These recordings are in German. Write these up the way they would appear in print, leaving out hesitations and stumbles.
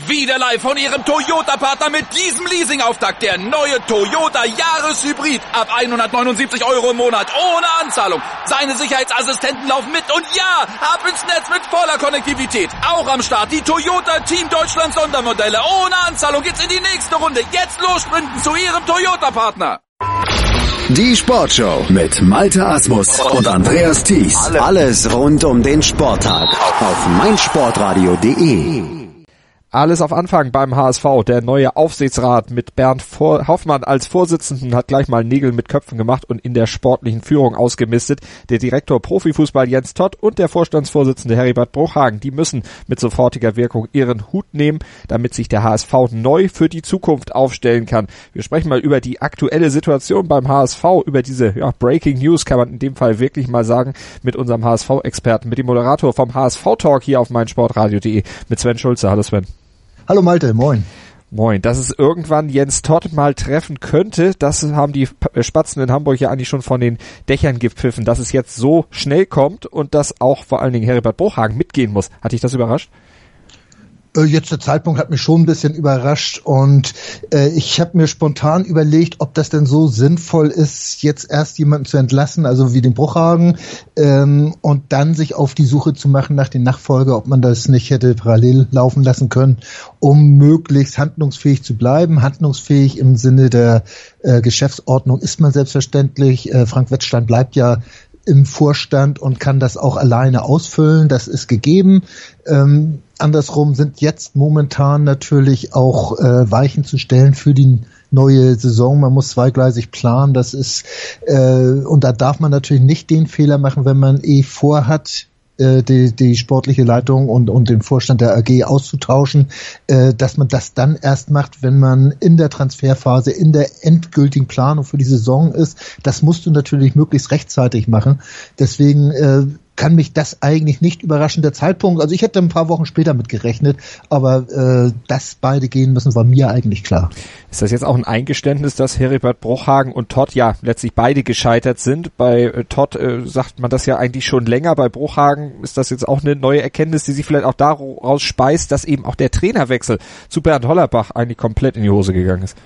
Wieder live von Ihrem Toyota-Partner mit diesem Leasing-Auftakt. Der neue Toyota Jahreshybrid. Ab 179 € im Monat. Ohne Anzahlung. Seine Sicherheitsassistenten laufen mit. Und ja, ab ins Netz mit voller Konnektivität. Auch am Start die Toyota Team Deutschland Sondermodelle. Ohne Anzahlung geht's in die nächste Runde. Jetzt los sprinten zu Ihrem Toyota-Partner. Die Sportshow mit Malte Asmus und Andreas Thies. Alles rund um den Sporttag auf meinsportradio.de. Alles auf Anfang beim HSV. Der neue Aufsichtsrat mit Bernd Hoffmann als Vorsitzenden hat gleich mal Nägel mit Köpfen gemacht und in der sportlichen Führung ausgemistet. Der Direktor Profifußball Jens Todt und der Vorstandsvorsitzende Heribert Bruchhagen, die müssen mit sofortiger Wirkung ihren Hut nehmen, damit sich der HSV neu für die Zukunft aufstellen kann. Wir sprechen mal über die aktuelle Situation beim HSV, über diese Breaking News, kann man in dem Fall wirklich mal sagen, mit unserem HSV-Experten, mit dem Moderator vom HSV-Talk hier auf meinsportradio.de, mit Sven Schulze. Hallo Sven. Hallo Malte, moin. Moin, dass es irgendwann Jens Todt mal treffen könnte, das haben die Spatzen in Hamburg ja eigentlich schon von den Dächern gepfiffen, dass es jetzt so schnell kommt und dass auch vor allen Dingen Heribert Bruchhagen mitgehen muss. Hat dich das überrascht? Jetzt der Zeitpunkt hat mich schon ein bisschen überrascht und ich habe mir spontan überlegt, ob das denn so sinnvoll ist, jetzt erst jemanden zu entlassen, also wie den Bruchhagen, und dann sich auf die Suche zu machen nach den Nachfolger, ob man das nicht hätte parallel laufen lassen können, um möglichst handlungsfähig zu bleiben. Handlungsfähig im Sinne der Geschäftsordnung ist man selbstverständlich. Frank Wettstein bleibt ja im Vorstand und kann das auch alleine ausfüllen, das ist gegeben. Andersrum sind jetzt momentan natürlich auch Weichen zu stellen für die neue Saison. Man muss zweigleisig planen, das ist und da darf man natürlich nicht den Fehler machen, wenn man vorhat, die sportliche Leitung und den Vorstand der AG auszutauschen, dass man das dann erst macht, wenn man in der Transferphase, in der endgültigen Planung für die Saison ist. Das musst du natürlich möglichst rechtzeitig machen. Deswegen kann mich das eigentlich nicht überraschen, der Zeitpunkt. Also ich hätte ein paar Wochen später mit gerechnet, aber dass beide gehen müssen, war mir eigentlich klar. Ist das jetzt auch ein Eingeständnis, dass Heribert Bruchhagen und Todt ja letztlich beide gescheitert sind? Bei Todt sagt man das ja eigentlich schon länger, bei Bruchhagen ist das jetzt auch eine neue Erkenntnis, die sich vielleicht auch daraus speist, dass eben auch der Trainerwechsel zu Bernd Hollerbach eigentlich komplett in die Hose gegangen ist.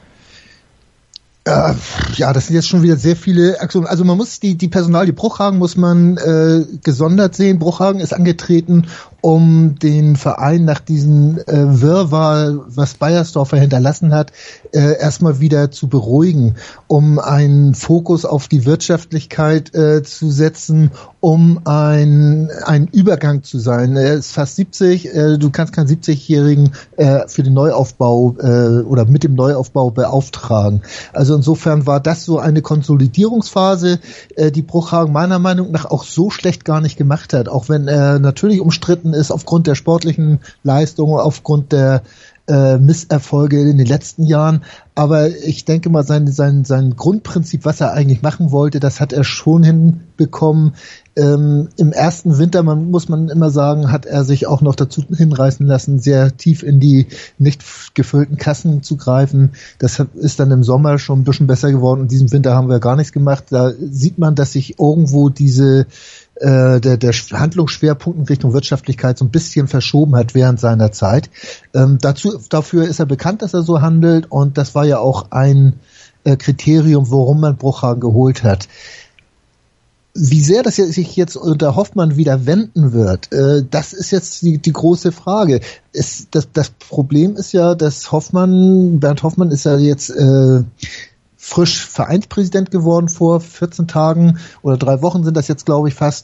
Ja, das sind jetzt schon wieder sehr viele Aktionen. Also man muss die Personalie Bruchhagen muss man gesondert sehen. Bruchhagen ist angetreten, um den Verein nach diesem Wirrwarr, was Beiersdorfer hinterlassen hat, erstmal wieder zu beruhigen, um einen Fokus auf die Wirtschaftlichkeit zu setzen, um ein Übergang zu sein. Er ist fast 70, du kannst keinen 70-Jährigen für den Neuaufbau oder mit dem Neuaufbau beauftragen. Also insofern war das so eine Konsolidierungsphase, die Bruchhagen meiner Meinung nach auch so schlecht gar nicht gemacht hat, auch wenn er natürlich umstritten ist aufgrund der sportlichen Leistungen, aufgrund der Misserfolge in den letzten Jahren. Aber ich denke mal, sein Grundprinzip, was er eigentlich machen wollte, das hat er schon hinbekommen. Im ersten Winter, muss man immer sagen, hat er sich auch noch dazu hinreißen lassen, sehr tief in die nicht gefüllten Kassen zu greifen. Das ist dann im Sommer schon ein bisschen besser geworden. In diesem Winter haben wir gar nichts gemacht. Da sieht man, dass sich irgendwo der Handlungsschwerpunkt in Richtung Wirtschaftlichkeit so ein bisschen verschoben hat während seiner Zeit. Dafür ist er bekannt, dass er so handelt, und das war ja auch ein Kriterium, warum man Bruchhagen geholt hat. Wie sehr das sich jetzt unter Hoffmann wieder wenden wird, das ist jetzt die große Frage. Das Problem ist ja, dass Bernd Hoffmann ist ja jetzt frisch Vereinspräsident geworden vor 14 Tagen oder 3 Wochen sind das jetzt, glaube ich, fast,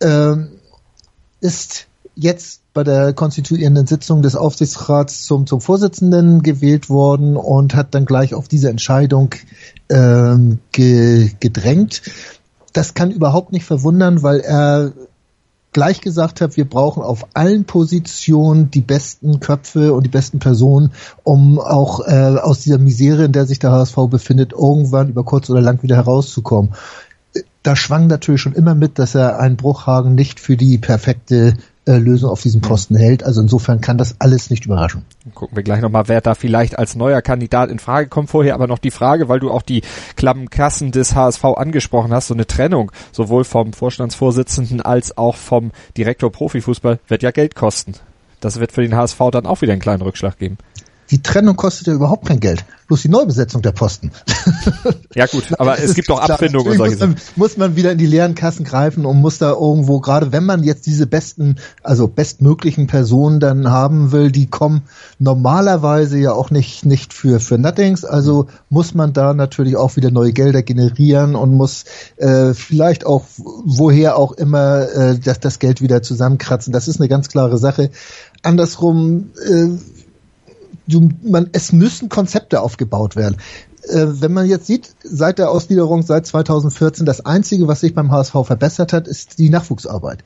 ist jetzt bei der konstituierenden Sitzung des Aufsichtsrats zum Vorsitzenden gewählt worden und hat dann gleich auf diese Entscheidung gedrängt. Das kann überhaupt nicht verwundern, weil er gleich gesagt hat, wir brauchen auf allen Positionen die besten Köpfe und die besten Personen, um auch aus dieser Misere, in der sich der HSV befindet, irgendwann über kurz oder lang wieder herauszukommen. Da schwang natürlich schon immer mit, dass er einen Bruchhagen nicht für die perfekte Lösung auf diesem Posten hält. Also insofern kann das alles nicht überraschen. Gucken wir gleich nochmal, wer da vielleicht als neuer Kandidat in Frage kommt. Vorher aber noch die Frage, weil du auch die klammen Kassen des HSV angesprochen hast, so eine Trennung sowohl vom Vorstandsvorsitzenden als auch vom Direktor Profifußball wird ja Geld kosten. Das wird für den HSV dann auch wieder einen kleinen Rückschlag geben. Die Trennung kostet ja überhaupt kein Geld. Bloß die Neubesetzung der Posten. Ja gut, aber es gibt auch Abfindungen und solche Sachen. Muss man wieder in die leeren Kassen greifen und muss da irgendwo, gerade wenn man jetzt diese bestmöglichen Personen dann haben will, die kommen normalerweise ja auch nicht für Nothings, also muss man da natürlich auch wieder neue Gelder generieren und muss vielleicht auch, woher auch immer, das Geld wieder zusammenkratzen. Das ist eine ganz klare Sache. Andersrum, es müssen Konzepte aufgebaut werden. Wenn man jetzt sieht, seit der Ausgliederung, seit 2014, das Einzige, was sich beim HSV verbessert hat, ist die Nachwuchsarbeit.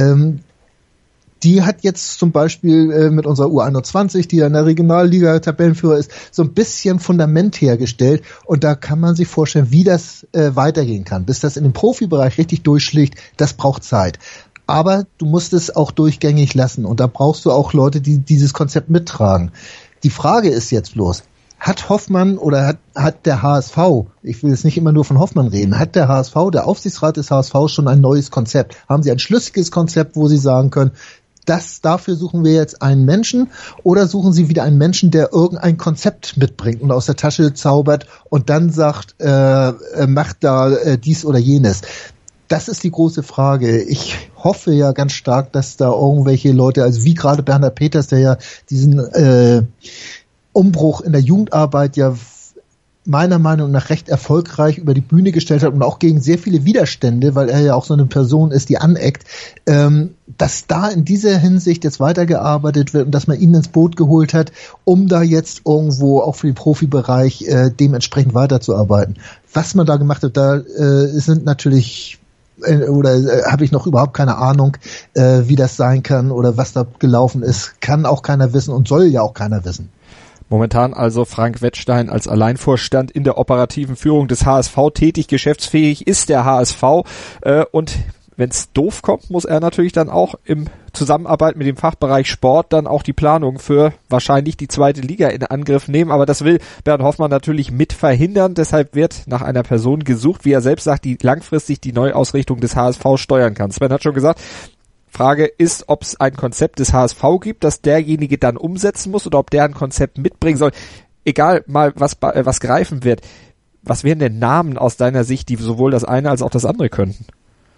Die hat jetzt zum Beispiel mit unserer U21, die ja in der Regionalliga Tabellenführer ist, so ein bisschen Fundament hergestellt. Und da kann man sich vorstellen, wie das weitergehen kann. Bis das in den Profibereich richtig durchschlägt, das braucht Zeit. Aber du musst es auch durchgängig lassen. Und da brauchst du auch Leute, die dieses Konzept mittragen. Die Frage ist jetzt bloß, hat Hoffmann oder hat der HSV, ich will jetzt nicht immer nur von Hoffmann reden, hat der HSV, der Aufsichtsrat des HSV schon ein neues Konzept? Haben sie ein schlüssiges Konzept, wo sie sagen können, dafür suchen wir jetzt einen Menschen, oder suchen sie wieder einen Menschen, der irgendein Konzept mitbringt und aus der Tasche zaubert und dann sagt, macht da dies oder jenes? Das ist die große Frage. Ich hoffe ja ganz stark, dass da irgendwelche Leute, also wie gerade Bernhard Peters, der ja diesen Umbruch in der Jugendarbeit ja meiner Meinung nach recht erfolgreich über die Bühne gestellt hat und auch gegen sehr viele Widerstände, weil er ja auch so eine Person ist, die aneckt, dass da in dieser Hinsicht jetzt weitergearbeitet wird und dass man ihn ins Boot geholt hat, um da jetzt irgendwo auch für den Profibereich dementsprechend weiterzuarbeiten. Was man da gemacht hat, da sind natürlich habe ich noch überhaupt keine Ahnung, wie das sein kann oder was da gelaufen ist. Kann auch keiner wissen und soll ja auch keiner wissen. Momentan also Frank Wettstein als Alleinvorstand in der operativen Führung des HSV tätig, geschäftsfähig ist der HSV und wenn es doof kommt, muss er natürlich dann auch im Zusammenarbeit mit dem Fachbereich Sport dann auch die Planung für wahrscheinlich die zweite Liga in Angriff nehmen. Aber das will Bernd Hoffmann natürlich mit verhindern. Deshalb wird nach einer Person gesucht, wie er selbst sagt, die langfristig die Neuausrichtung des HSV steuern kann. Sven hat schon gesagt, Frage ist, ob es ein Konzept des HSV gibt, das derjenige dann umsetzen muss oder ob der ein Konzept mitbringen soll. Egal mal, was greifen wird. Was wären denn Namen aus deiner Sicht, die sowohl das eine als auch das andere könnten?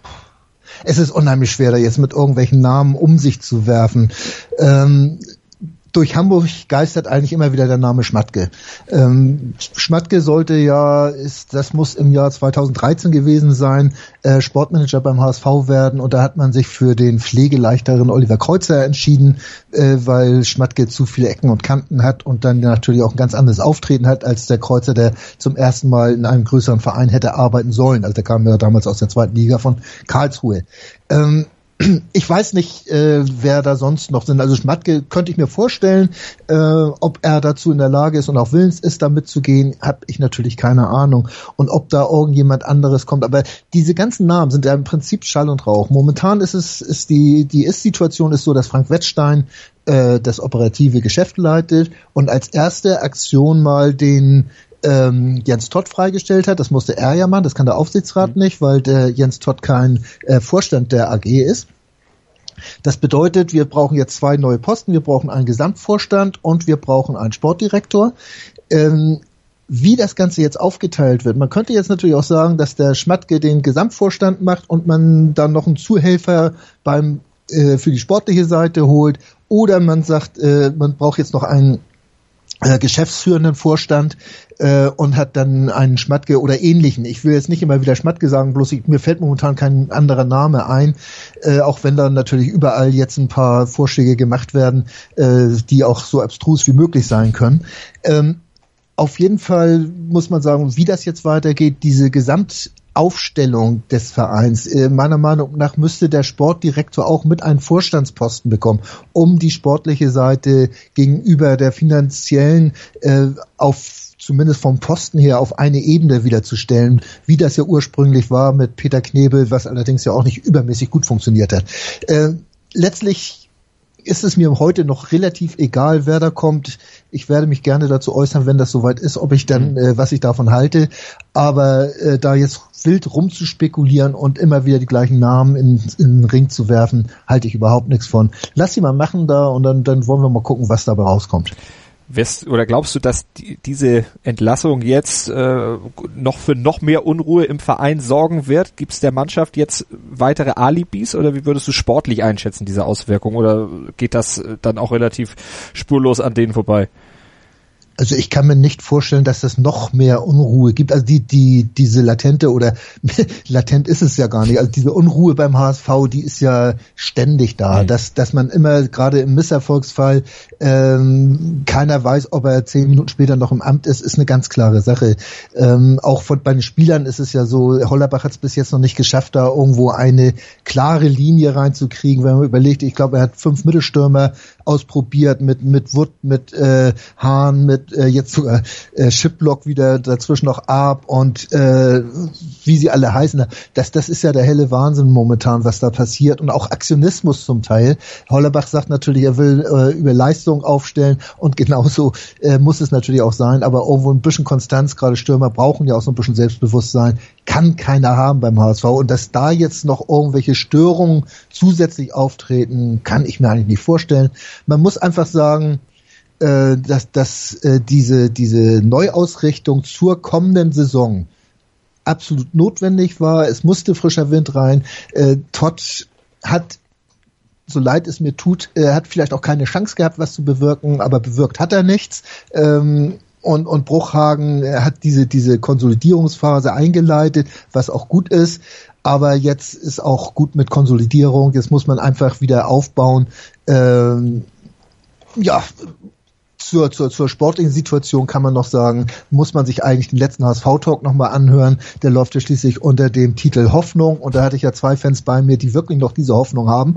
Es ist unheimlich schwer, da jetzt mit irgendwelchen Namen um sich zu werfen. Durch Hamburg geistert eigentlich immer wieder der Name Schmatke. Schmatke das muss im Jahr 2013 gewesen sein, Sportmanager beim HSV werden, und da hat man sich für den pflegeleichteren Oliver Kreuzer entschieden, weil Schmatke zu viele Ecken und Kanten hat und dann natürlich auch ein ganz anderes Auftreten hat als der Kreuzer, der zum ersten Mal in einem größeren Verein hätte arbeiten sollen. Also der kam ja damals aus der zweiten Liga von Karlsruhe. Ich weiß nicht, wer da sonst noch sind. Also Schmatke könnte ich mir vorstellen, ob er dazu in der Lage ist und auch willens ist, da mitzugehen, habe ich natürlich keine Ahnung. Und ob da irgendjemand anderes kommt. Aber diese ganzen Namen sind ja im Prinzip Schall und Rauch. Momentan ist die Ist-Situation ist so, dass Frank Wettstein das operative Geschäft leitet und als erste Aktion mal den Jens Todt freigestellt hat. Das musste er ja machen, das kann der Aufsichtsrat nicht, weil der Jens Todt kein Vorstand der AG ist. Das bedeutet, wir brauchen jetzt 2 neue Posten, wir brauchen einen Gesamtvorstand und wir brauchen einen Sportdirektor. Wie das Ganze jetzt aufgeteilt wird, man könnte jetzt natürlich auch sagen, dass der Schmatke den Gesamtvorstand macht und man dann noch einen Zuhelfer für die sportliche Seite holt, oder man sagt, man braucht jetzt noch einen geschäftsführenden Vorstand und hat dann einen Schmatke oder ähnlichen. Ich will jetzt nicht immer wieder Schmatke sagen, bloß mir fällt momentan kein anderer Name ein, auch wenn dann natürlich überall jetzt ein paar Vorschläge gemacht werden, die auch so abstrus wie möglich sein können. Auf jeden Fall muss man sagen, wie das jetzt weitergeht, diese Gesamtaufstellung des Vereins. Meiner Meinung nach müsste der Sportdirektor auch mit einen Vorstandsposten bekommen, um die sportliche Seite gegenüber der finanziellen zumindest vom Posten her auf eine Ebene wiederzustellen, wie das ja ursprünglich war mit Peter Knebel, was allerdings ja auch nicht übermäßig gut funktioniert hat. Letztlich ist es mir heute noch relativ egal, wer da kommt. Ich werde mich gerne dazu äußern, wenn das soweit ist, ob ich dann, was ich davon halte. Aber da jetzt wild rumzuspekulieren und immer wieder die gleichen Namen in den Ring zu werfen, halte ich überhaupt nichts von. Lass sie mal machen da und dann wollen wir mal gucken, was dabei rauskommt. Oder glaubst du, dass diese Entlassung jetzt noch für noch mehr Unruhe im Verein sorgen wird? Gibt es der Mannschaft jetzt weitere Alibis oder wie würdest du sportlich einschätzen, diese Auswirkung? Oder geht das dann auch relativ spurlos an denen vorbei? Also ich kann mir nicht vorstellen, dass das noch mehr Unruhe gibt. Also diese latente oder latent ist es ja gar nicht. Also diese Unruhe beim HSV, die ist ja ständig da. Dass man immer, gerade im Misserfolgsfall, keiner weiß, ob er 10 Minuten später noch im Amt ist eine ganz klare Sache. Auch bei den Spielern ist es ja so, Hollerbach hat es bis jetzt noch nicht geschafft, da irgendwo eine klare Linie reinzukriegen. Wenn man überlegt, ich glaube, er hat 5 Mittelstürmer ausprobiert mit Wood, mit Hahn, mit jetzt sogar Schiplock wieder dazwischen noch Arp und wie sie alle heißen. Das ist ja der helle Wahnsinn momentan, was da passiert und auch Aktionismus zum Teil. Hollerbach sagt natürlich, er will über Leistung aufstellen und genauso muss es natürlich auch sein, aber irgendwo ein bisschen Konstanz, gerade Stürmer brauchen ja auch so ein bisschen Selbstbewusstsein, kann keiner haben beim HSV und dass da jetzt noch irgendwelche Störungen zusätzlich auftreten, kann ich mir eigentlich nicht vorstellen. Man muss einfach sagen, dass diese Neuausrichtung zur kommenden Saison absolut notwendig war. Es musste frischer Wind rein. Todd hat, so leid es mir tut, hat vielleicht auch keine Chance gehabt, was zu bewirken, aber bewirkt hat er nichts. Und Bruchhagen hat diese Konsolidierungsphase eingeleitet, was auch gut ist. Aber jetzt ist auch gut mit Konsolidierung. Jetzt muss man einfach wieder aufbauen. Zur sportlichen Situation kann man noch sagen, muss man sich eigentlich den letzten HSV-Talk nochmal anhören. Der läuft ja schließlich unter dem Titel Hoffnung. Und da hatte ich ja 2 Fans bei mir, die wirklich noch diese Hoffnung haben.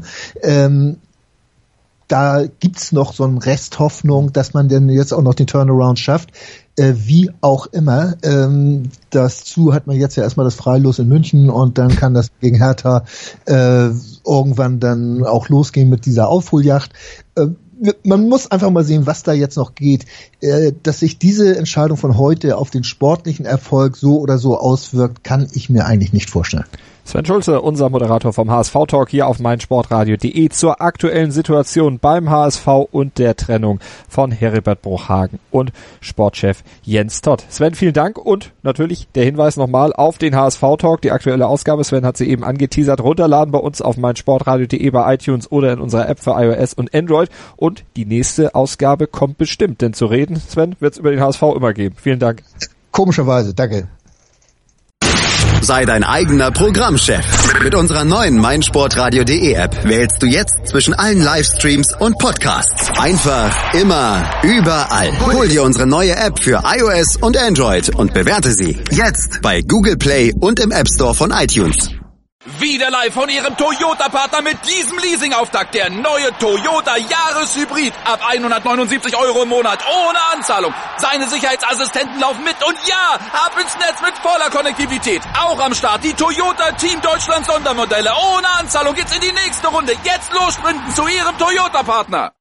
Da gibt's noch so eine Resthoffnung, dass man denn jetzt auch noch den Turnaround schafft. Wie auch immer. Dazu hat man jetzt ja erstmal das Freilos in München und dann kann das gegen Hertha irgendwann dann auch losgehen mit dieser Aufholjagd. Man muss einfach mal sehen, was da jetzt noch geht. Dass sich diese Entscheidung von heute auf den sportlichen Erfolg so oder so auswirkt, kann ich mir eigentlich nicht vorstellen. Sven Schulze, unser Moderator vom HSV-Talk hier auf meinsportradio.de zur aktuellen Situation beim HSV und der Trennung von Heribert Bruchhagen und Sportchef Jens Todd. Sven, vielen Dank und natürlich der Hinweis nochmal auf den HSV-Talk, die aktuelle Ausgabe. Sven hat sie eben angeteasert. Runterladen bei uns auf meinsportradio.de, bei iTunes oder in unserer App für iOS und Android. Und die nächste Ausgabe kommt bestimmt, denn zu reden, Sven, wird es über den HSV immer geben. Vielen Dank. Komischerweise, danke. Sei dein eigener Programmchef. Mit unserer neuen meinsportradio.de App wählst du jetzt zwischen allen Livestreams und Podcasts. Einfach, immer, überall. Hol dir unsere neue App für iOS und Android und bewerte sie jetzt bei Google Play und im App Store von iTunes. Wieder live von Ihrem Toyota-Partner mit diesem Leasing-Auftakt. Der neue Toyota Jahreshybrid. Ab 179 € im Monat. Ohne Anzahlung. Seine Sicherheitsassistenten laufen mit. Und ja, ab ins Netz mit voller Konnektivität. Auch am Start die Toyota Team Deutschland Sondermodelle. Ohne Anzahlung geht's in die nächste Runde. Jetzt los sprinten zu Ihrem Toyota-Partner.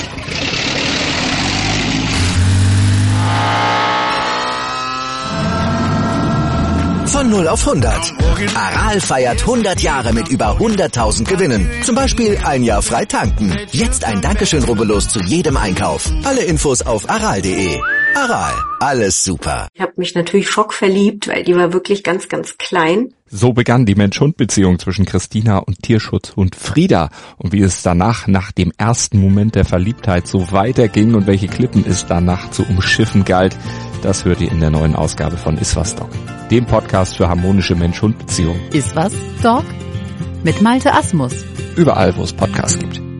Von 0 auf 100. Aral feiert 100 Jahre mit über 100.000 Gewinnen. Zum Beispiel ein Jahr frei tanken. Jetzt ein Dankeschön, rubbellos zu jedem Einkauf. Alle Infos auf aral.de. Aral, alles super. Ich habe mich natürlich schockverliebt, weil die war wirklich ganz, ganz klein. So begann die Mensch-Hund-Beziehung zwischen Christina und Tierschutzhund Frieda. Und wie es danach, nach dem ersten Moment der Verliebtheit, so weiterging und welche Klippen es danach zu umschiffen galt, das hört ihr in der neuen Ausgabe von Iswas Dog, dem Podcast für harmonische Mensch-Hund-Beziehungen. Iswas Dog? Mit Malte Asmus. Überall, wo es Podcasts gibt.